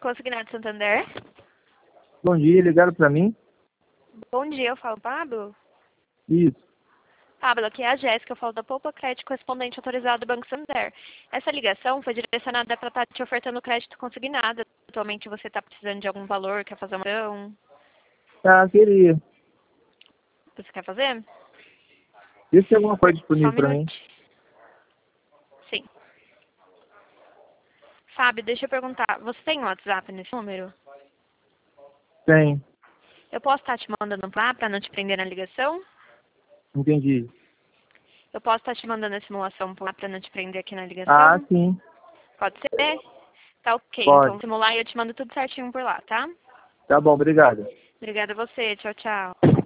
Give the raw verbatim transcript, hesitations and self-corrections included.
Consignado Santander. Bom dia, ligaram pra mim? Bom dia, eu falo Pablo. Isso. Pablo, aqui é a Jéssica, eu falo da Poupa Crédito, correspondente autorizado do Banco Santander. Essa ligação foi direcionada para estar te ofertando crédito consignado. Atualmente você está precisando de algum valor, quer fazer uma ação? Tá, queria. Você quer fazer? Vê se tem alguma coisa Só disponível um pra mim. minutinho. Sim. Fábio, deixa eu perguntar, você tem um WhatsApp nesse número? Tem. Eu posso estar te mandando lá para não te prender na ligação? Entendi. Eu posso estar te mandando a simulação por lá para não te prender aqui na Ah, ligação? sim. Pode ser? Tá ok, Pode. então simular e eu te mando tudo certinho por lá, tá? Tá bom, obrigado. Obrigada a você, tchau, tchau.